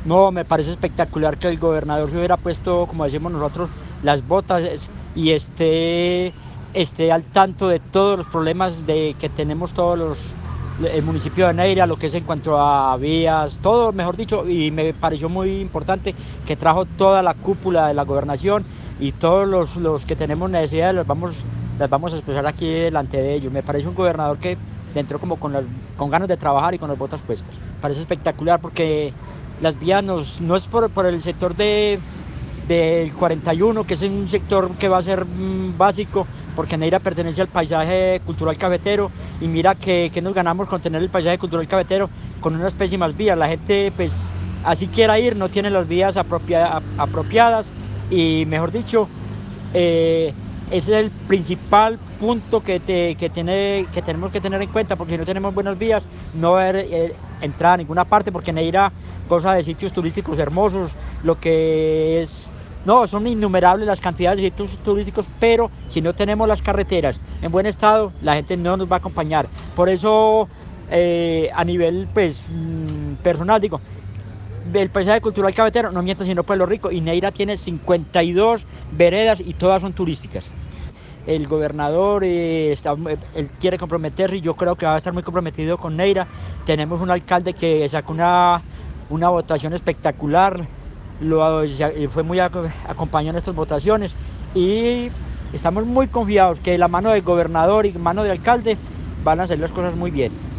No, me parece espectacular que el gobernador se hubiera puesto, como decimos nosotros, las botas y esté al tanto de todos los problemas que tenemos el municipio de Neira, lo que es en cuanto a vías, todo, mejor dicho, y me pareció muy importante que trajo toda la cúpula de la gobernación y todos los que tenemos necesidades las vamos a expresar aquí delante de ellos. Me parece un gobernador que entró como con ganas de trabajar y con las botas puestas. Parece espectacular porque las vías no es por el sector del 41, que es un sector que va a ser básico, porque Neira pertenece al paisaje cultural cafetero, y mira que nos ganamos con tener el paisaje cultural cafetero con unas pésimas vías. La gente, pues, así quiera ir, no tiene las vías apropiadas, y mejor dicho, ese es el principal punto que tenemos que tener en cuenta, porque si no tenemos buenas vías, no va a haber entrada a ninguna parte, porque Neira goza de sitios turísticos hermosos, lo que es... No, son innumerables las cantidades de sitios turísticos, pero si no tenemos las carreteras en buen estado, la gente no nos va a acompañar. Por eso, a nivel pues, personal, digo, el paisaje cultural cafetero no miente sino Pueblo Rico, y Neira tiene 52 veredas y todas son turísticas. El gobernador él quiere comprometerse, y yo creo que va a estar muy comprometido con Neira. Tenemos un alcalde que sacó una votación espectacular, fue muy acompañado en estas votaciones, y estamos muy confiados que de la mano del gobernador y mano del alcalde van a hacer las cosas muy bien.